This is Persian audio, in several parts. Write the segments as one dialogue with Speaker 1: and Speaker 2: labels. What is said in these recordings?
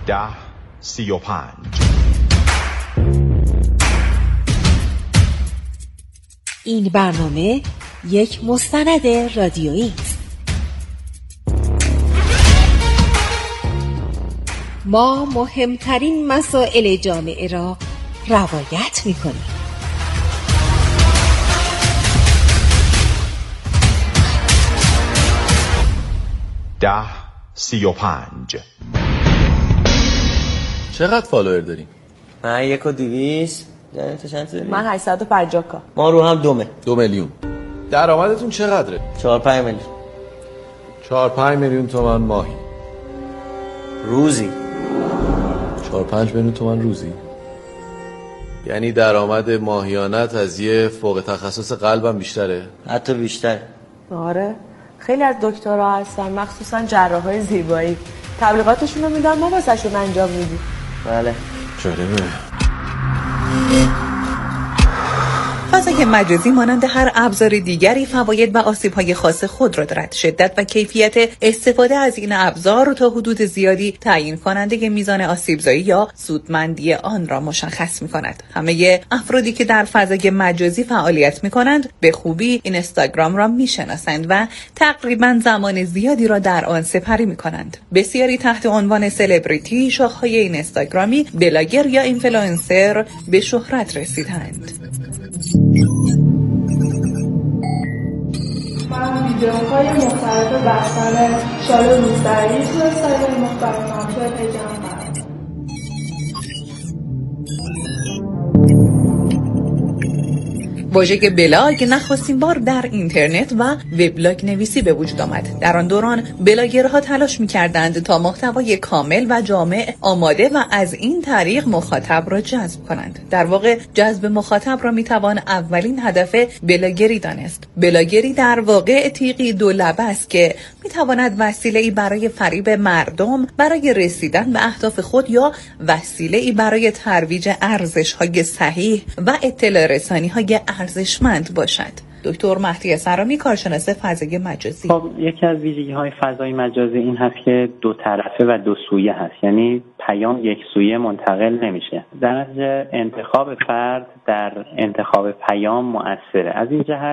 Speaker 1: 10:35.
Speaker 2: این برنامه یک مستند رادیویی است. ما مهمترین مسائل جامعه را روایت می‌کنیم.
Speaker 1: ده 35.
Speaker 3: چقدر فالوور داریم؟
Speaker 4: من 1,200. تو چند داری؟
Speaker 5: من 850 کا.
Speaker 4: ما رو هم
Speaker 3: 2 میلیون. درآمدتون چقدره؟
Speaker 4: 4-5 میلیون.
Speaker 3: 4-5 میلیون تومان ماهی.
Speaker 4: روزی.
Speaker 3: 4-5 میلیون تومان روزی. یعنی درآمد ماهیانت از یه فوق تخصص قلبم بیشتره؟
Speaker 4: حتی بیشتر.
Speaker 5: آره. خیلی از دکترها هستن، مخصوصا جراحای زیبایی. تبلیغاتشون رو میدن، ما واسهشون انجام میدیم.
Speaker 4: بله.
Speaker 3: جالبه.
Speaker 6: فضای مجازی مانند هر ابزار دیگری فواید و آسیب‌های خاص خود را دارد. شدت و کیفیت استفاده از این ابزار تا حدود زیادی تعیین کننده میزان آسیب‌زایی یا سودمندی آن را مشخص می‌کند. همه افرادی که در فضای مجازی فعالیت می‌کنند به خوبی اینستاگرام را می‌شناسند و تقریباً زمان زیادی را در آن سپری می‌کنند. بسیاری تحت عنوان سلبریتی، شاخه‌های اینستاگرامی، بلاگر یا اینفلوئنسر به شهرت رسیدند.
Speaker 7: من ویدیوهای مختلف بحثان شال روزداری توی سایت مختلف هم توی پیجم قرار.
Speaker 6: واژه بلاگ نخستین بار در اینترنت و وبلاگ نویسی به وجود آمد. در آن دوران بلاگرها تلاش می‌کردند تا محتوای کامل و جامع آماده و از این طریق مخاطب را جذب کنند. در واقع جذب مخاطب را می‌توان اولین هدف بلاگری دانست. بلاگری در واقع تیغی دو لبه است که می‌تواند وسیله‌ای برای فریب مردم برای رسیدن به اهداف خود یا وسیله‌ای برای ترویج ارزش‌های صحیح و اطلاع رسانی‌های ارزشمند باشد. دکتر مهدی سرامی، کارشناس فضای مجازی.
Speaker 8: خب یکی از ویژگی‌های فضای مجازی این هست که دو طرفه و دو سویه هست، یعنی پیام یک سویه منتقل نمیشه. در نتیجه انتخاب فرد در انتخاب پیام مؤثره. از این جهت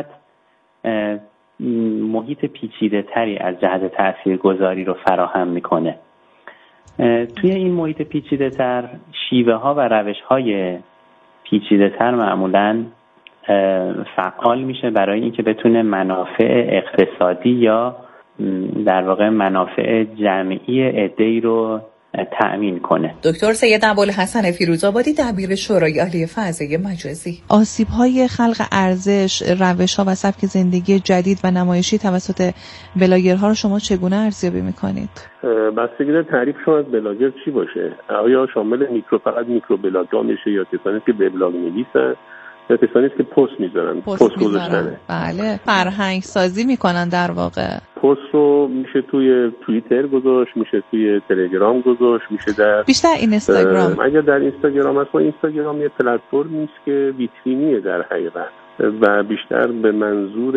Speaker 8: محیط پیچیده تری از جهت تاثیرگذاری رو فراهم میکنه. توی این محیط پیچیده تر شیوه ها و روش های پیچیده تر معمولاً فعال میشه برای اینکه بتونه منافع اقتصادی یا در واقع منافع جمعی عده‌ای رو تأمین کنه.
Speaker 6: دکتر سید ابوالحسن فیروزآبادی، دبیر شورای عالی فضای مجازی.
Speaker 9: آسیب‌های خلق ارزش، روش‌ها و سبک زندگی جدید و نمایشی توسط بلاگرها رو شما چگونه ارزیابی می‌کنید؟
Speaker 10: بستگی داره تعریف شما از بلاگر چی باشه. آیا شامل فقط میکرو بلاگ‌ها میشه یا کسانی که وبلاگ نویسن یا کسانی که پست میذارن، پست گذاشتنه.
Speaker 9: بله، فرهنگ سازی میکنن در واقع.
Speaker 10: پست رو میشه توی توییتر گذاشت، میشه توی تلگرام گذاشت، میشه در
Speaker 9: بیشتر اینستاگرام.
Speaker 10: اگر در اینستاگرام هست، اینستاگرام یه پلتفرمی است که ویترینیه در حقیقت و بیشتر به منظور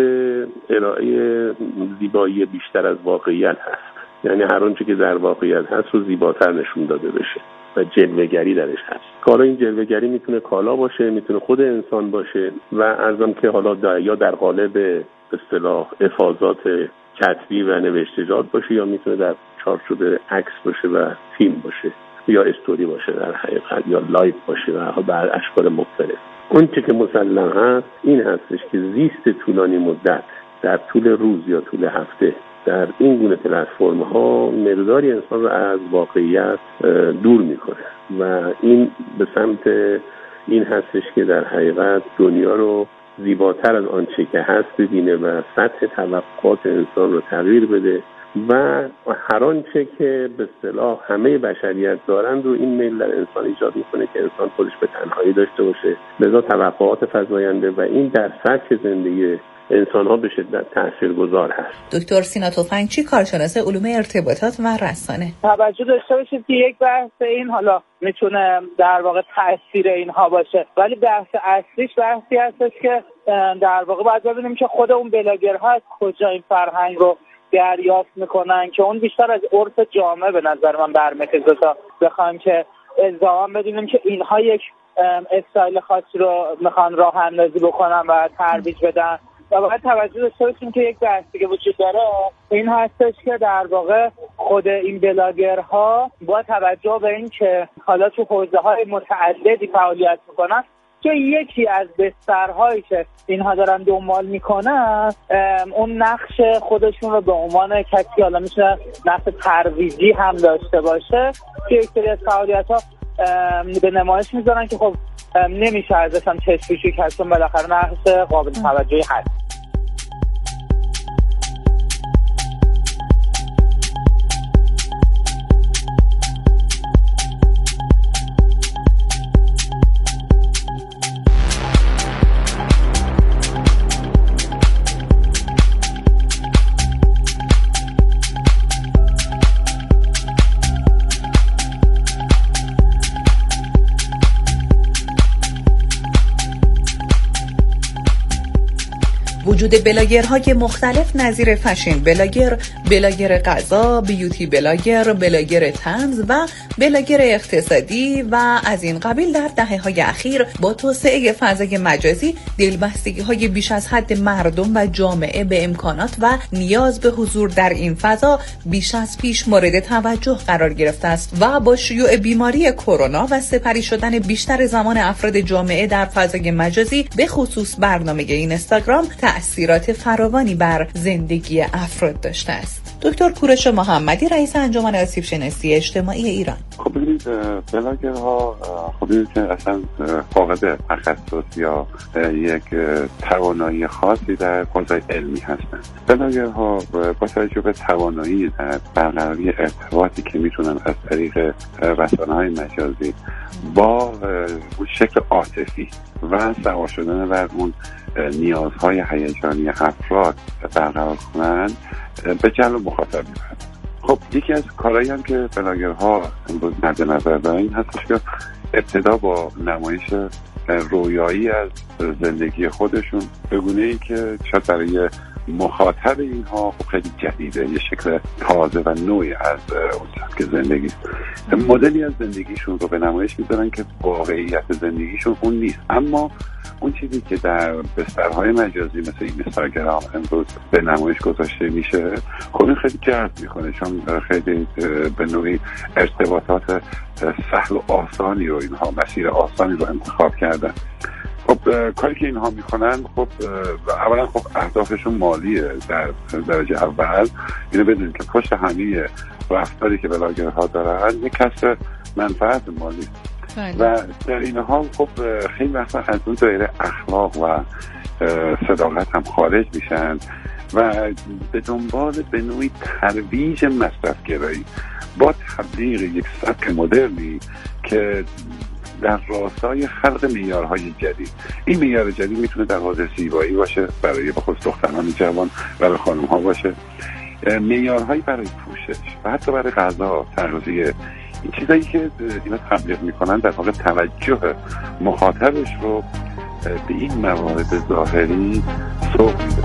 Speaker 10: ارائه زیبایی بیشتر از واقعیت هست. یعنی هر آنچه که در واقعیت هست رو زیباتر نشون داده بشه و جلوه‌گری درش هست. کالا این جلوه‌گری میتونه کالا باشه، میتونه خود انسان باشه و ارزم که حالا یا در قالب به اصطلاح افاضات کتبی و نوشتجات باشه یا میتونه در چارچوب عکس باشه و فیلم باشه یا استوری باشه در حقیقت یا لایو باشه و بر اشکال مختلف. اون چه که مسلم هست این هستش که زیست طولانی مدت در طول روز یا طول هفته در این گونه پلتفرم ها مقداری انسان رو از واقعیت دور میکنه و این به سمت این هستش که در حقیقت دنیا رو زیباتر از آنچه که هست ببینه و سطح توقعات انسان رو تغییر بده و هر آنچه که به اصطلاح همه بشریت دارند رو این میل در انسان ایجاد میکنه که انسان خودش به تنهایی داشته باشه، لذا توقعات فزاینده و این در سطح زندگی انسان ها به شدت تاثیرگذار هست.
Speaker 6: دکتر سینا تفنگچی، کارشناس علوم ارتباطات و رسانه.
Speaker 11: توجه داشته باشید که یک بحث این حالا میتونه در واقع تاثیر اینها باشه، ولی بحث اصلیش بحثی هستش که در واقع باید ببینیم که خود اون بلاگرها از کجا این فرهنگ رو دریافت میکنن که اون بیشتر از عرف جامعه به نظر من برمیخیزه تا بخوایم که الزاما بدونیم که اینها یک استایل خاصی رو میخوان راه اندازی بکنن و ترویج بدن. و باید توجه داشته باشیم که یک بحثی که وجود داره این هستش که در واقع خود این بلاگرها با توجه به این که حالا تو حوزه‌های متعددی فعالیت میکنن که یکی از بسترهایی که اینها دارن دنبال میکنن اون نقش خودشون رو به عنوان کسی حالا میشه نقش ترویجی هم داشته باشه که یک سری از فعالیت‌ها به نمایش میذارن که خب نمیشه ازش هم چشم‌پوشی کرد چون بالاخره نقش قابل توجهی هست.
Speaker 6: وجود بلاگرهای مختلف نظیر فشن بلاگر، بلاگر غذا، بیوتی بلاگر، بلاگر طنز و بلاگر اقتصادی و از این قبیل در دهه‌های اخیر با توسعه فضای مجازی دلبستگی‌های بیش از حد مردم و جامعه به امکانات و نیاز به حضور در این فضا بیش از پیش مورد توجه قرار گرفته است و با شیوع بیماری کرونا و سپری شدن بیشتر زمان افراد جامعه در فضای مجازی به خصوص برنامه اینستاگرام تأثیرات فراوانی بر زندگی افراد داشته است. دکتر کوروش محمدی رئیس انجمن آسیب شناسی اجتماعی ایران:
Speaker 12: خب ببینید بلاگرها خب ببینید که اصلا فاقد تخصص یا یک توانایی خاصی در حوزه علمی هستند. بلاگرها با توجه به توانایی در برقراری ارتباطی که میتونن از طریق رسانه‌های مجازی با شکل عاطفی و سوار شدن بر اون نیازهای هیجانی افراد برقرار کنند به جلب مخاطب می‌برند. خب یکی از کارهایی هم که بلاگرها امروز مد نظر دارن این هستش که ابتدا با نمایش رویایی از زندگی خودشون به گونه‌ای که شاید برای مخاطب اینها خب خیلی جدیده، یه شکل تازه و نوعی از اون سبک زندگی است. مدلی از زندگیشون رو به نمایش میذارن که واقعیت زندگیشون اون نیست، اما اون چیزی که در بسترهای مجازی مثل اینستاگرام امروز به نمایش گذاشته میشه خب این خیلی جذب میکنه، چون خیلی به نوعی ارتباطات سهل و آسانی رو اینها مسیر آسانی رو انتخاب کردن. خب کاری که اینها میکنن خب اولا خب اهدافشون مالیه. در درجه اول اینو بدونید که پشت همه رفتاری که بلاگرها دارن یک کسب منفعت مالی و در این حال خب خیلی وقتا از اون دایره اخلاق و صداقت هم خارج میشن و به دنبال به نوعی ترویج مصرفگرایی با تبلیغ یک سبک مدرنی که در راستای خلق معیارهای جدید. این معیار جدید میتونه در حوزه زیبایی باشه برای بخصوص دختران جوان، برای خانم ها باشه، معیارهایی برای پوشش و حتی برای غذا، تغذیه. این چیزایی که اینا تبلیغ میکنن در واقع توجه مخاطبش رو به این موارد ظاهری سوق میده.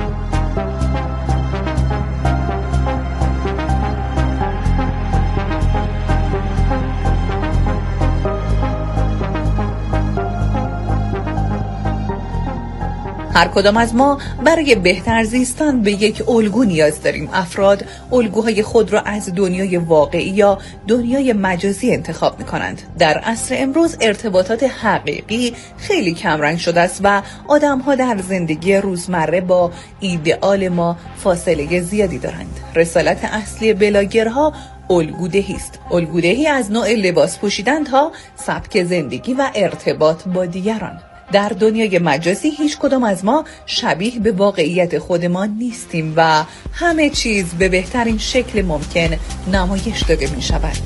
Speaker 6: هر کدام از ما برای بهتر زیستن به یک الگو نیاز داریم. افراد الگوهای خود را از دنیای واقعی یا دنیای مجازی انتخاب می‌کنند. در عصر امروز ارتباطات حقیقی خیلی کمرنگ شده است و آدم‌ها در زندگی روزمره با ایدئال ما فاصله زیادی دارند. رسالت اصلی بلاگرها الگودهی است. الگودهی از نوع لباس پوشیدن تا سبک زندگی و ارتباط با دیگران. در دنیای مجازی هیچ کدام از ما شبیه به واقعیت خودمان نیستیم و همه چیز به بهترین شکل ممکن نمایش داده می شود.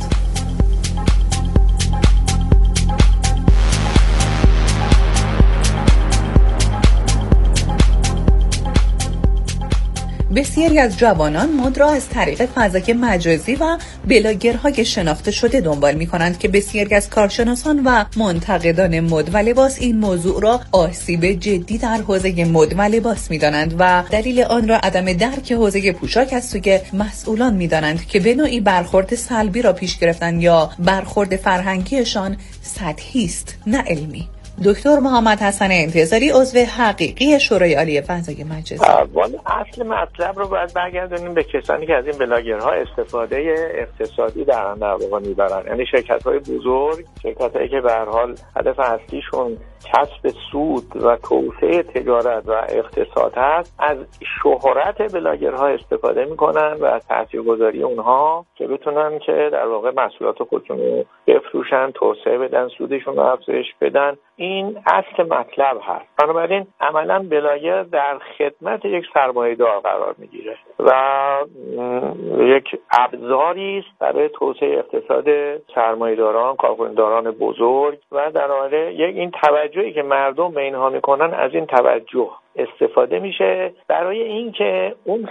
Speaker 6: بسیاری از جوانان مد را از طریق فضای مجازی و بلاگرهای شناخته شده دنبال می‌کنند که بسیاری از کارشناسان و منتقدان مد و لباس این موضوع را آسیب جدی در حوزه مد و لباس می‌دانند و دلیل آن را عدم درک حوزه پوشاک از سوی مسئولان می‌دانند که به نوعی برخورد سلبی را پیش گرفتند یا برخورد فرهنگیشان سطحی است نه علمی. دکتر محمد حسن انتظاری عضو حقیقی شورای عالی فضای مجازی.
Speaker 13: اصل مطلب رو باید برگردونیم به کسانی که از این بلاگرها استفاده اقتصادی در واقع میبرن، یعنی شرکت‌های بزرگ، شرکت‌هایی که به هر حال هدف اصلیشون کسب سود و توسعه تجارت و اقتصاد هست، از شهرت بلاگرها استفاده میکنن و از تاثیرگذاری اونها که بتونن که در واقع محصولات خودشون رو بفروشن، توسعه بدن، سودشون رو افزایش بدن. این اصل مطلب هست. بنابراین عملا بلاگر در خدمت یک سرمایه‌دار قرار میگیره و یک ابزاری است برای توسعه اقتصاد سرمایه‌داران، کارخانه‌داران بزرگ و در واقع یک این توجهی که مردم به اینها میکنن، از این توجه استفاده میشه برای اینکه اون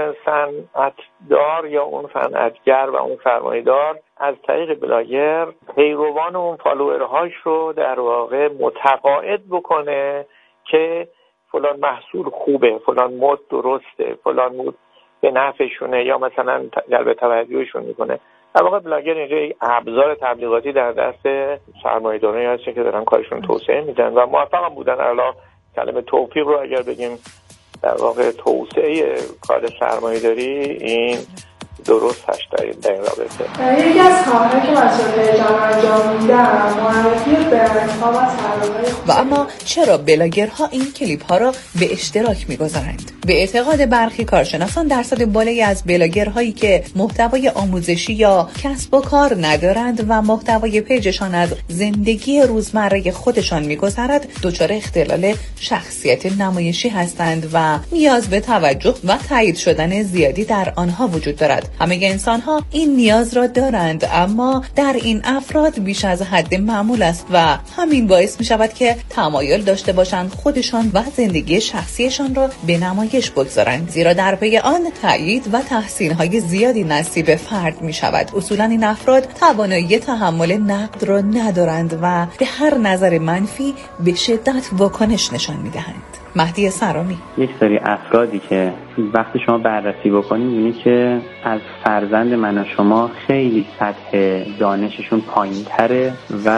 Speaker 13: صنعتدار یا اون صنعتگر و اون سرمایه‌دار از طریق بلاگر پیروان اون فالوورهاش رو در واقع متقاعد بکنه که فلان محصول خوبه، فلان مد درسته، فلان مد به نفعشونه یا مثلا جلب توجهشون میکنه. در واقع بلاگر اینجا یک ابزار تبلیغاتی در دست سرمایه‌دارانی هست که دارن کارشون توسعه میدن و موفق هم بودن. الان کلمه توفیق رو اگر بگیم در واقع توسعه کار سرمایه‌داری، این درست هست در این رابطه.
Speaker 7: یکی از کارهایی که مسئول جامعه انجام میدن معرفی برندها و سرمایه‌های
Speaker 6: و اما چرا بلاگرها این کلیپ ها را به اشتراک میگذارند؟ به اعتقاد برخی کارشناسان درصد بالایی از بلاگرهایی که محتوای آموزشی یا کسب و کار ندارند و محتوای پیجشان از زندگی روزمره خودشان میگذرد دچار اختلال شخصیت نمایشی هستند و نیاز به توجه و تایید شدن زیادی در آنها وجود دارد. همه انسان ها این نیاز را دارند، اما در این افراد بیش از حد معمول است و همین باعث می شود که تمایل داشته باشند خودشان و زندگی شخصیشان را به نمایش بگذارند، زیرا در پی آن تایید و تحسین های زیادی نصیب فرد می شود. اصولا این افراد توانایی تحمل نقد را ندارند و به هر نظر منفی به شدت واکنش نشان می دهند. مهدی سرامی:
Speaker 8: یک سری افرادی که وقتی شما بررسی بکنید می‌بینید که از فرزند من و شما خیلی سطح دانششون پایین‌تره و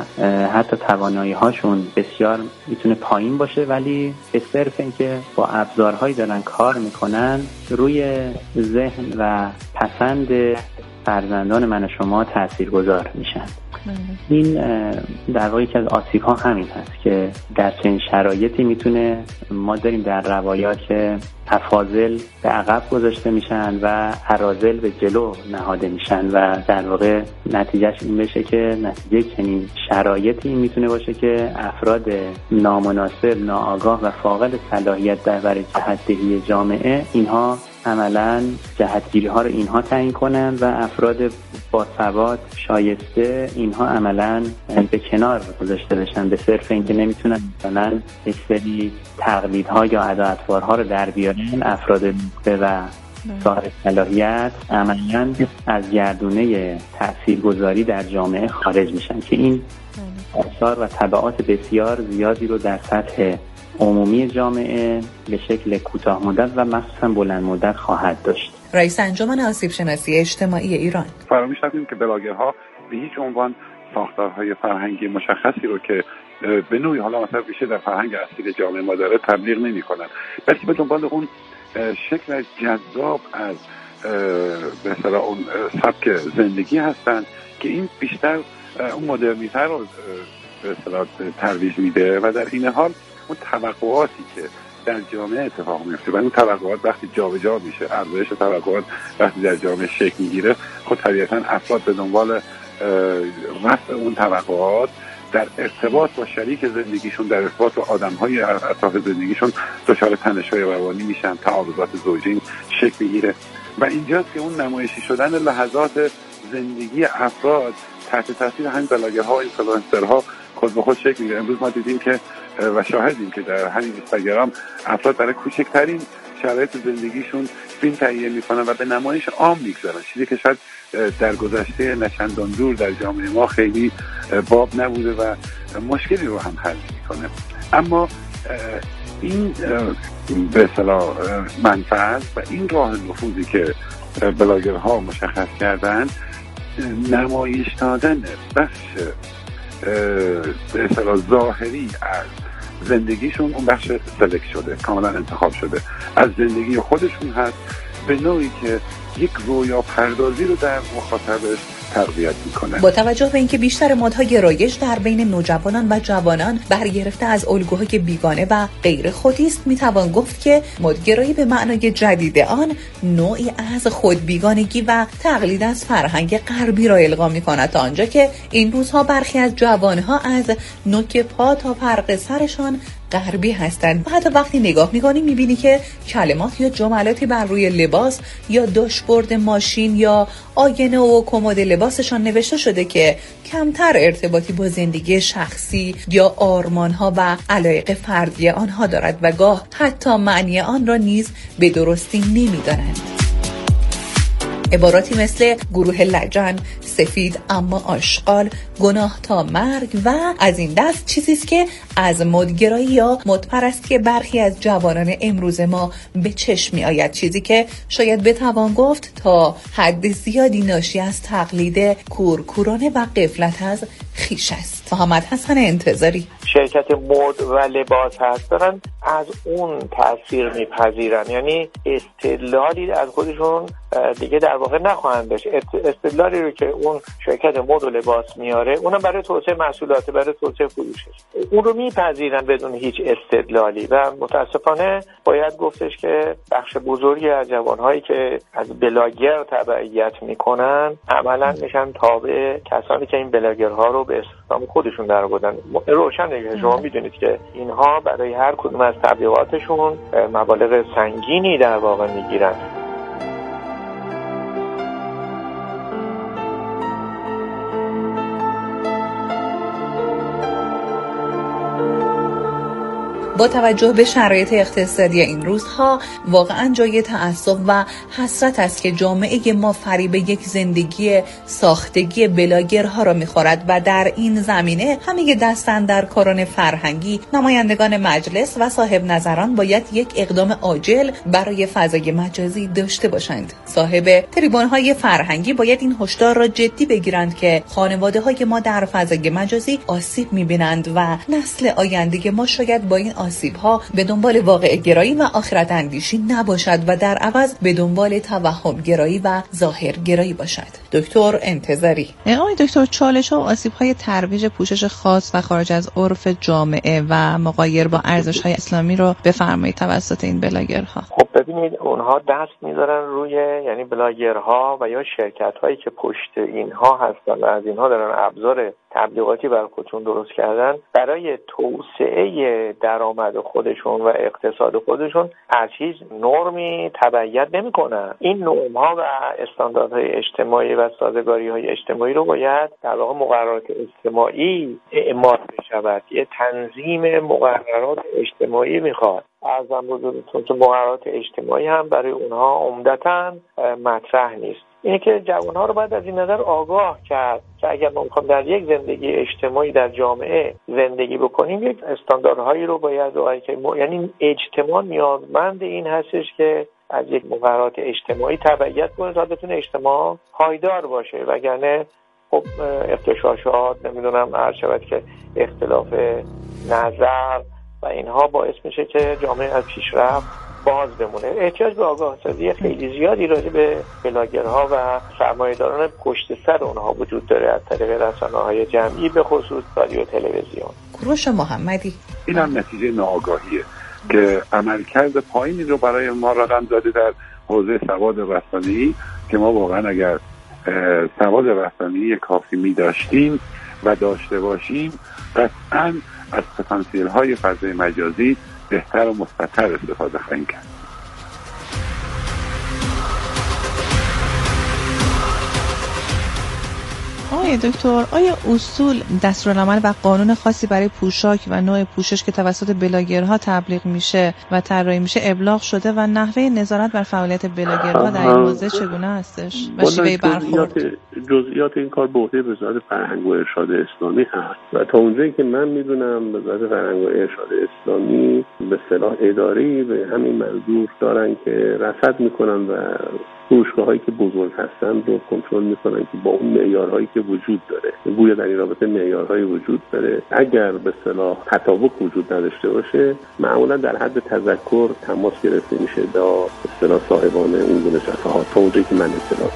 Speaker 8: حتی توانایی‌هاشون بسیار میتونه پایین باشه، ولی به صرف اینکه با ابزارهایی دارن کار میکنن روی ذهن و پسند فرزندان من و شما تاثیرگذار میشن. این در واقع یکی از آسیب‌ها همین هست که در چنین شرایطی میتونه ما داریم در روایات که افاضل به عقب گذاشته میشن و اراذل به جلو نهاده میشن و در واقع نتیجهش این بشه که نتیجه چنین شرایطی این میتونه باشه که افراد نامناسب، ناآگاه و فاقد صلاحیت برای جهت‌دهی جامعه اینها عملاً جهتگیری ها رو اینها تعیین کنن و افراد با سواد شایسته اینها عملاً به کنار گذاشته بشن به صرف اینکه نمیتونن مثلا یک سری تقلیدها یا اداعتوارها رو در بیارن. افراد نخبه و صاحب صلاحیت عملاً از گردونه تاثیرگذاری در جامعه خارج میشن که این آثار و تبعات بسیار زیادی رو در سطح عمومی جامعه به شکل کوتاه مدت و مخصوصا بلند مدت خواهد داشت.
Speaker 6: رئیس انجمن آسیب شناسی اجتماعی ایران:
Speaker 12: فراموش نکنیم که بلاگرها به هیچ عنوان ساختارهای فرهنگی مشخصی رو که به نوعی حالا مثلا بیشتر در فرهنگ اصیل جامعه ما داره تبلیغ نمی‌کنن، بلکه به دنبال اون شکل جذاب از به اصطلاح اون سبک زندگی هستن که این بیشتر اون مدرنیته رو به اصطلاح ترویج میده و در این حال اون توقعاتی که در جامعه اتفاق میفته و اون توقعات وقتی جابجا میشه، ارزش توقعات وقتی در جامعه شکل میگیره، خود طبیعتاً افراد به دنبال رفع اون توقعات در ارتباط با شریک زندگیشون، در ارتباط با آدم‌های اطراف زندگیشون دچار تنش‌های روانی میشن، تعارضات زوجین شکل میگیره و اینجاست که اون نمایشی شدن لحظات زندگی افراد تحت تاثیر همین بلاگرها و اینفلوئنسرها خود به خود شکل میگیره. امروز ما دیدیم که و شاهدیم که در همین اینستاگرام افراد برای کوچکترین شرایط زندگیشون فیلم تهیه میکنن و به نمایش عام میگذارن، چیزی که شاید در گذشته نچندان دور در جامعه ما خیلی باب نبوده و مشکلی رو هم حل میکنه. اما این به اصطلاح منفعت و این راه نفوذی که بلاگرها مشخص کردن، نمایش دادن بخش به اصطلاح ظاهری از زندگیشون، اون بخش سلکت شده، کاملا انتخاب شده از زندگی خودشون هست، به نوعی که یک رویا پردازی رو در مخاطبش تقویت میکنه.
Speaker 6: با توجه به اینکه بیشتر مدهای رایج در بین نوجوانان و جوانان برگرفته از الگوهای بیگانه و غیر خودی است، میتوان گفت که مدگرایی به معنای جدید آن نوعی از خودبیگانگی و تقلید از فرهنگ غربی را القا میکند، تا آنجا که این روزها برخی از جوانها از نوک پا تا فرق سرشان غربی هستند. و حتی وقتی نگاه میکنی میبینی که کلمات یا جملاتی بر روی لباس یا داشبورد ماشین یا آینه و کمد لباسشان نوشته شده که کمتر ارتباطی با زندگی شخصی یا آرمانها و علایق فردی آنها دارد و گاه حتی معنی آن را نیز به درستی نمیدانند. عباراتی مثل گروه لجن، سفید اما آشغال، گناه تا مرگ و از این دست چیزی است که از مدگرایی یا مدپرستی برخی از جوانان امروز ما به چشم می آید، چیزی که شاید بتوان گفت تا حد زیادی ناشی از تقلید کورکورانه و غفلت از خویش است. محمد حسن انتظاری.
Speaker 13: شرکت مد و لباس هست دارن از اون تاثیر میپذیرن، یعنی استدلالی از خودشون دیگه در واقع نخواهند داشت. استدلالی رو که اون شرکت مد و لباس میاره، اونم برای توسعه محصولات، برای توسعه فروشش، اون رو میپذیرن بدون هیچ استدلالی. و متاسفانه باید گفتش که بخش بزرگی از جوانهایی که از بلاگر تبعیت میکنن عملا میشن تابع کسانی که این بلاگرها رو به استخدام خودشون در آوردن. روشنه که شما میدونید که اینها برای هر کدوم از تبلیغاتشون مبالغ سنگینی در واقع میگیرن.
Speaker 6: با توجه به شرایط اقتصادی این روزها واقعا جای تأسف و حسرت است که جامعه ما فریب یک زندگی ساختگی بلاگرها را می‌خورد و در این زمینه همه دستاندرکاران فرهنگی، نمایندگان مجلس و صاحب نظران باید یک اقدام عاجل برای فضای مجازی داشته باشند. صاحب تریبون‌های فرهنگی باید این هشدار را جدی بگیرند که خانواده‌های ما در فضای مجازی آسیب می‌بینند و نسل آینده ما شاید با این آسیب‌ها به دنبال واقع گرایی و آخرت اندیشی نباشد و در عوض به دنبال توهم گرایی و ظاهر گرایی باشد. دکتر انتظاری.
Speaker 9: آقای دکتر، چالش‌ها و آسیب‌های ترویج پوشش خاص و خارج از عرف جامعه و مغایر با ارزش‌های اسلامی رو بفرمایید توسط این بلاگرها.
Speaker 13: خب ببینید، اونها دست می‌ذارن روی، یعنی بلاگرها و یا شرکت‌هایی که پشت اینها هستن و از اینها دارن ابزار تبلیغاتی برای خودشون درست کردن، برای توسعه درآمد خودشون و اقتصاد خودشون از هیچ نرمی تبعیت نمی‌کنن. این نرم‌ها و استانداردهای اجتماعی و سازگاری‌های اجتماعی رو باید در واقع مقررات اجتماعی اعمال بشود. یه تنظیم مقررات اجتماعی میخواد. ارزم بزرگتون که مقررات اجتماعی هم برای اونها عمدتاً مطرح نیست. اینه که جوانها رو باید از این نظر آگاه کرد که اگر ما میخوایم در یک زندگی اجتماعی در جامعه زندگی بکنیم، یک استانداردهایی رو باید که یعنی اجتماع نیازمند این هستش که از یک مقررات اجتماعی تبعیت کنه تا بتونه اجتماع پایدار باشه، وگرنه خب اختشاشات، نمیدونم هر شود که اختلاف نظر و اینها باعث میشه که جامعه از پیشرفت باز بمونه. احتیاج به آگاه سازی خیلی زیادی راجع به بلاگرها و سرمایه‌داران پشت سر اونها وجود داره از طریق رسانه‌های جمعی، به خصوص رادیو و تلویزیون.
Speaker 6: کوروش محمدی.
Speaker 12: این هم نتیجه ناآگاهیه که عملکرد پایینی رو برای ما رقم زده در حوزه سواد رسانه‌ای که ما واقعا اگر سواد رسانه‌ای کافی می داشتیم و داشته باشیم، قطعاً از پتانسیل‌های فضای مجازی بهتر و مثبت‌تر استفاده خواهیم کرد.
Speaker 9: آقای دکتر، آیا اصول، دستورالعمل و قانون خاصی برای پوشاک و نوع پوشش که توسط بلاگرها تبلیغ میشه و طراحی میشه ابلاغ شده و نحوه نظارت بر فعالیت بلاگرها در این حوزه چگونه هستش و شیوه برخورد؟
Speaker 10: جزئیات این کار به عهده وزارت فرهنگ و ارشاد اسلامی هست و تا اونجایی که من میدونم وزارت فرهنگ و ارشاد اسلامی به اصطلاح اداری به همین منظور دارن که رصد میکنن و فروشگاه‌هایی که بزرگ هستن رو کنترل میکنن که با اون معیارهایی که وجود داره، گویا در این رابطه معیارهایی وجود داره، اگر به اصطلاح تطابق وجود نداشته باشه معمولا در حد تذکر تماس گرفته میشه با به اصطلاح صاحبان اون گونه صفحات تا اونجایی که من اطلاع.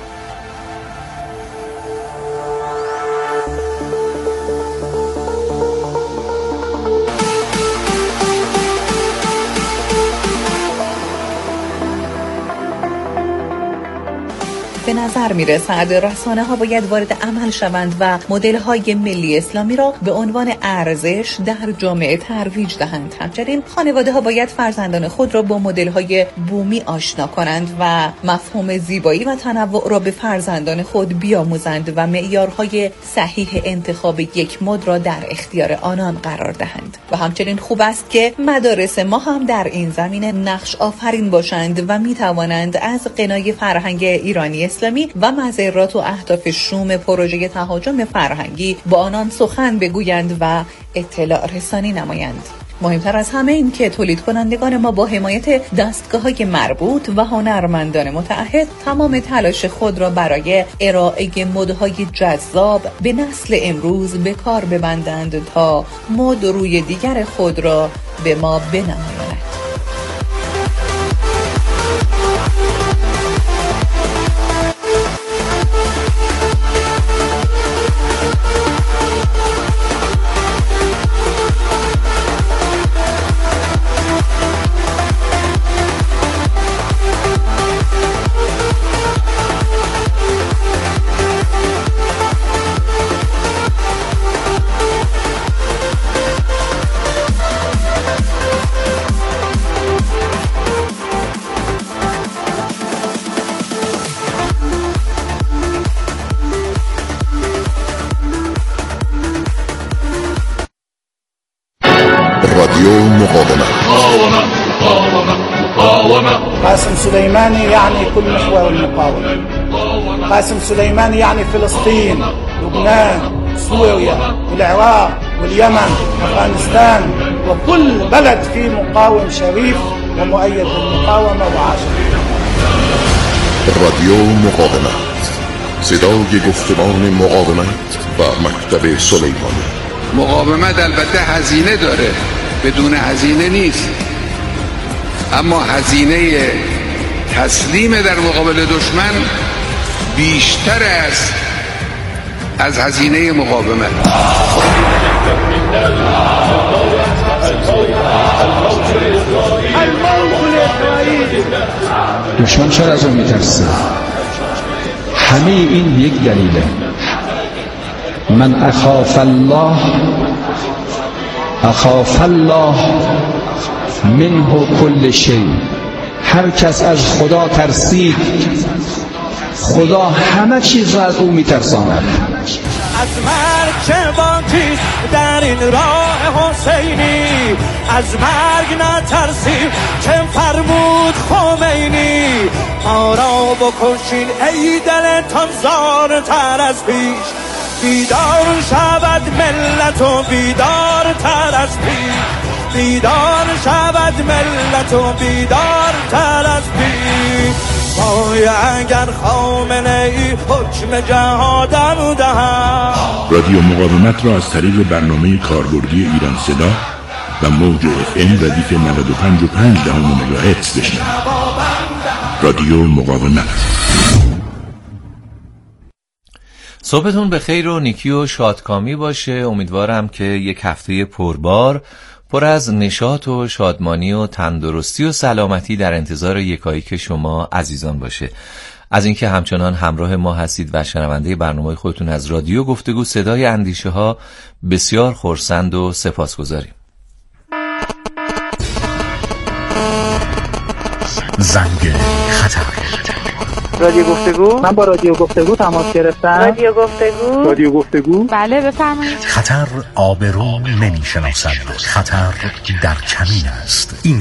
Speaker 6: به نظر میرسد رسانه ها باید وارد عمل شوند و مدل های ملی اسلامی را به عنوان ارزش در جامعه ترویج دهند. همچنین خانواده ها باید فرزندان خود را با مدل های بومی آشنا کنند و مفهوم زیبایی و تنوع را به فرزندان خود بیاموزند و معیارهای صحیح انتخاب یک مد را در اختیار آنان قرار دهند. و همچنین خوب است که مدارس ما هم در این زمینه نقش آفرین باشند و می توانند از غنای فرهنگ ایرانی اسلامی و مضرات و اهداف شوم پروژه تهاجم فرهنگی با آنان سخن بگویند و اطلاع رسانی نمایند. مهمتر از همه این که تولید کنندگان ما با حمایت دستگاه‌های مربوط و هنرمندان متعهد تمام تلاش خود را برای ارائه مدهای جذاب به نسل امروز به کار ببندند تا مد روی دیگر خود را به ما بنمایاند.
Speaker 14: قاسم سليماني يعني كل محور المقاومة. قاسم سليماني يعني فلسطين، لبنان، سوريا، العراق واليمن، أفغانستان وكل بلد فيه مقاوم شريف ومؤيد للمقاومة وعاشق.
Speaker 15: رادیو مقاومت، صدای گفتمان مقاومت و مکتب سلیمانی.
Speaker 16: مقاومت البته هزینه داره، بدون هزینه نیست، اما هزینه تسلیم در مقابل دشمن بیشتر است از هزینه مقاومت.
Speaker 17: دشمن چرا از اون میترسه؟ همه این یک دلیله. من اخاف الله اخاف الله منه کل شیء. هر کس از خدا ترسید خدا همه چیز را از او میترساند.
Speaker 18: از مرگ چه باکی در این راه حسینی، از مرگ نترسیم که فرمود خمینی. ما را بکشین ای دلتان زارتر از پیش، بیدار شود ملت و بیدار تر از پیش، بیدار شود ملت و بیدار تر از پیش. وای اگر خامنه ای حکم جهادم دهد.
Speaker 19: رادیو مقاومت را از طریق برنامه کاربردی ایران صدا و موج FM ردیف 95.5 مگاهرتز بشنوید. رادیو مقاومت.
Speaker 20: صبحتون بخیر و نیکی و شادکامی باشه. امیدوارم که یک هفته پربار، پر از نشاط و شادمانی و تندرستی و سلامتی در انتظار یکایک شما عزیزان باشه. از اینکه همچنان همراه ما هستید و شنونده برنامه خودتون از رادیو گفتگو صدای اندیشه ها بسیار خرسند و سپاسگزاریم.
Speaker 21: زنگ خطر.
Speaker 11: رادیو گفتگو.
Speaker 21: من با رادیو گفتگو تماس گرفتم.
Speaker 11: رادیو گفتگو.
Speaker 21: بله بفرمایید.
Speaker 22: خطر آبرو نمیشناسد، خطر در کمین است. این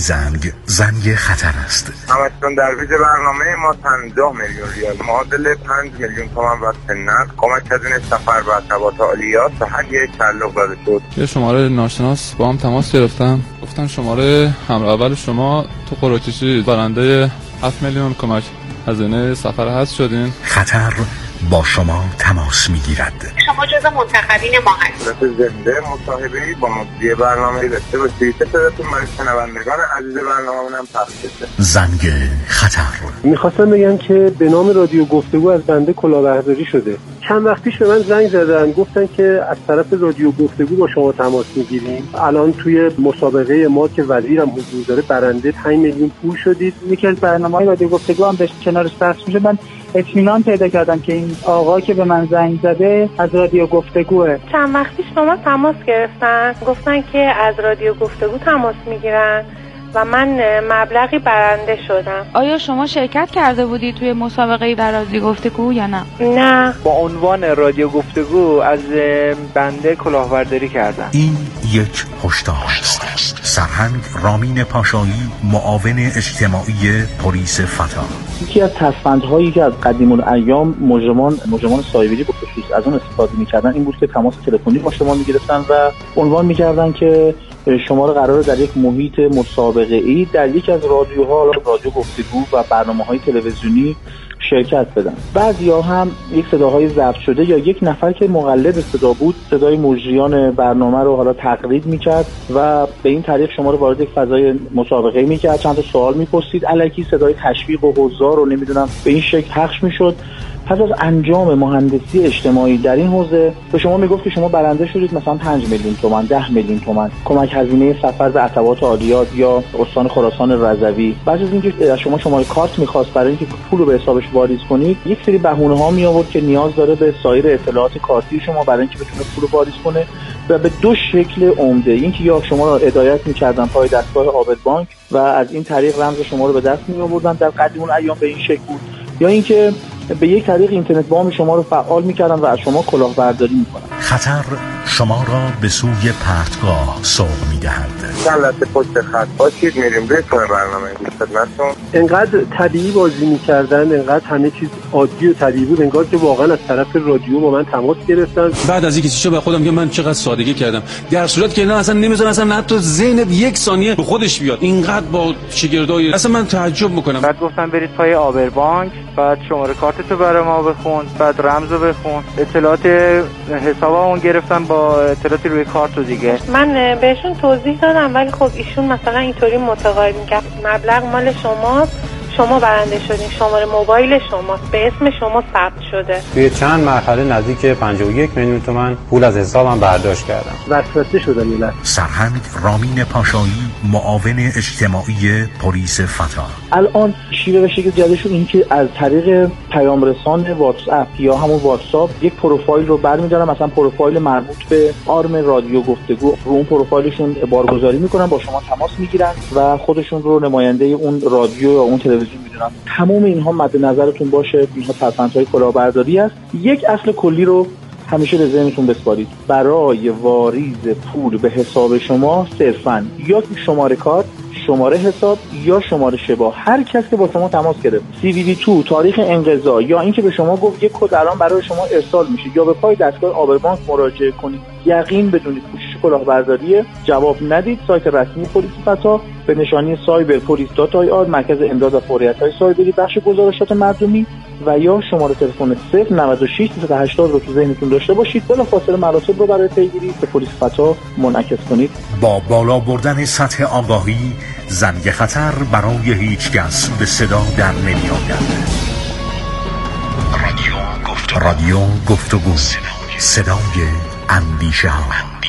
Speaker 22: زنگ خطر است.
Speaker 23: همچنان در ویژه برنامه ما 50 میلیون ریال معادل 5 میلیون تومان واسه نقد کمک هزینه سفر و ارتباط عالیات به هر یک تعلق داده شد.
Speaker 24: یه شماره ناشناس با هم تماس گرفتم، گفتن شماره همراه اول شما تو قرعه‌کشی برنده 7 میلیون کمک هزینه سفر هست شدین.
Speaker 22: خطر با شما تماس میگیرد.
Speaker 25: شما جزو منتخبین ما هستید.
Speaker 23: زنده مصاحبه‌ای با مدیر برنامه داشته باشید. صداتون برای شنوندگان عزیز برنامه‌مون هم پخش بشه.
Speaker 22: زنگ خطر.
Speaker 10: میخواستم بگم که به نام رادیو گفتگو از بنده کلاهبرداری شده. چند وقت پیش به من زنگ زدن، گفتن که از طرف رادیو گفتگو با شما تماس میگیریم. الان توی مسابقه ما که وزیرم حضور داره برنده 5 میلیون پول شدید.
Speaker 21: یکی از برنامه‌های رادیو گفتگو هم داشت کنارش پخش میشه. من اطمینان پیدا کردم که این آقا که به من زنگ زده از رادیو گفتگوه.
Speaker 26: چند وقت پیش با ما تماس گرفتن، گفتن که از رادیو گفتگو تماس میگیرن و من مبلغی برنده شدم.
Speaker 27: آیا شما شرکت کرده بودی توی مسابقه در رادیو گفتگو یا نه؟
Speaker 26: نه.
Speaker 11: با عنوان رادیو گفتگو از بنده کلاهبرداری کردم.
Speaker 22: این یک هشدار است. سرهنگ رامین پاشایی، معاون اجتماعی پلیس فتا.
Speaker 21: یکی از تصفندهایی که از قدیم الایام مجرمان سایبری به خصوص از اون استفاده می‌کردن این بود که تماس تلفنی با شما می‌گرفتن و عنوان می‌کردن که شما رو قراره در یک محیط مسابقه‌ای در یک از رادیوها، رادیو گفتگو و برنامه‌های تلویزیونی شرکت بدن. بعضیا هم یک صداهای ضبط شده یا یک نفر که مقلد صدا بود صدای مجریان برنامه رو حالا تقلید می‌کرد و به این طریق شما رو وارد یک فضای مسابقه‌ای می‌کرد، چند تا سوال می‌پرسید، الکی صدای تشویق و حضار رو نمیدونم به این شکل پخش می‌شد. پس از انجام مهندسی اجتماعی در این حوزه به شما میگفت که شما برنده شدید مثلا 5 میلیون تومان، 10 میلیون تومان کمک هزینه سفر به ارتباط عالیات یا استان خراسان رضوی. بعد از اینکه از شما شماره کارت می‌خواست برای اینکه پول رو به حسابش واریز کنید، یک سری بهونه‌ها می آورد که نیاز داره به سایر اطلاعات کارتی شما برای اینکه بتونه پول رو واریز کنه و به دو شکل عمده. اینکه یا شما رو هدایت می‌کردن پای دستگاه عابد بانک و از این طریق رمز شما رو به دست می‌آوردن، در قدیم الایام به این شکل بود، یا اینکه به یک طریق اینترنت بام شما رو فعال می‌کردن و از شما کلاهبرداری می‌کنن.
Speaker 22: خطر شما را به سوی پرتگاه سوق می‌دهد.
Speaker 23: چند لحظه پشت خط باشید، میریم بهتون برنامه خدمتتون.
Speaker 10: انقدر طبیعی بازی می‌کردن، انقدر همه چیز عادی و طبیعی بود، انگار که واقعا از طرف رادیو با من تماس گرفتن.
Speaker 28: بعد از اینکه چیشو به خودم که من چقدر سادگی کردم، در صورت که نه اصلا نمی‌ذارن اصلا حتی ذهنت یک ثانیه به خودش بیاد. اینقدر با شگردای اصلا من تعجب می‌کنم.
Speaker 11: بعد گفتن برید پای آبر بانک، بعد شماره کارتتو برای ما بخون، بعد رمزو بخون، اطلاعات حسابمون گرفتن با اطلاعاتی روی کارت و دیگه.
Speaker 26: من بهشون توضیح دادم ولی خب ایشون مثلا اینطوری متقاعد می‌کرد مبلغ مال شماست، شما برنده شدین، شماره موبایل شماست، به اسم شما ثبت شده.
Speaker 29: توی چند مرحله نزدیک 51 میلیون تومان پول از حسابم برداشت کردم.
Speaker 10: وسوسه شدم یه لحظه.
Speaker 22: سرهنگ رامین پاشایی، معاون اجتماعی پلیس فتا.
Speaker 21: الان شیوه و شکل جدید شد این که از طریق پیام رسان واتس اپ یا همون واتساپ یک پروفایل رو برمی‌دارن، مثلا پروفایل مربوط به آرم رادیو گفتگو، رو اون پروفایلشون بارگذاری می‌کنن، با شما تماس می‌گیرن و خودشون رو نماینده اون رادیو یا اون تلویزیون می‌دونن. تمام اینها مد نظرتون باشه، اینها تفاوت‌های کلاهبرداری است. یک اصل کلی رو همیشه به ذهنتون بسپارید. برای واریز پول به حساب شما صرفاً یا شماره کارت، شماره حساب یا شماره شباهه، هر کس که با شما تماس گرفت، CVV2 تاریخ انقضا یا اینکه به شما گفت یک کد الان برای شما ارسال میشه یا به پای دستگاه آبر بانک مراجعه کنید، یقین بدونید کوشش کلاهبرداری، جواب ندید. سایت رسمی پلیس فتا به نشانی cyberpolice.ir، مرکز امداد و فوریت‌های سایبری، بخش گزارشات مردمی، و یا شماره تلفن 096 380 رو تو ذهنتون داشته باشید. بلافاصله مراتب رو برای پیگیری به پلیس فتا منعکس کنید.
Speaker 22: با بالا بردن سطح آگاهی، زنگ خطر برای هیچ کس به صدا در نمی‌آید. رادیو گفتگو، صدای اندیشه ها.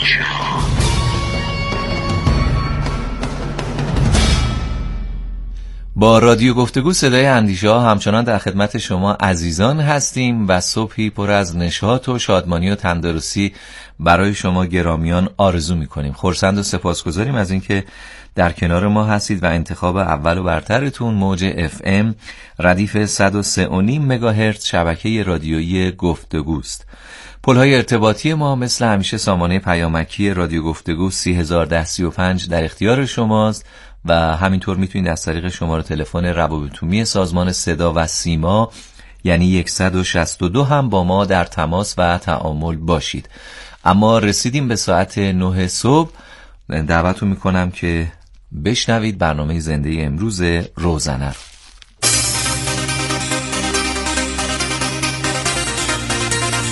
Speaker 20: با رادیو گفتگو صدای اندیشه ها همچنان در خدمت شما عزیزان هستیم و صبحی پر از نشاط و شادمانی و تندرستی برای شما گرامیان آرزو می‌کنیم. خرسند و سپاسگزاریم از اینکه در کنار ما هستید و انتخاب اول و برترتون موج FM ردیف 103.5 مگاهرتز شبکه رادیویی گفتگوست. پل‌های ارتباطی ما مثل همیشه سامانه پیامکی رادیو گفتگو 301035 در اختیار شماست و همینطور میتونید از طریق شماره تلفن روابط سازمان صدا و سیما یعنی 162 هم با ما در تماس و تعامل باشید. اما رسیدیم به ساعت 9 صبح. دعوتتون میکنم که بشنوید برنامه زنده امروز روزنه رو.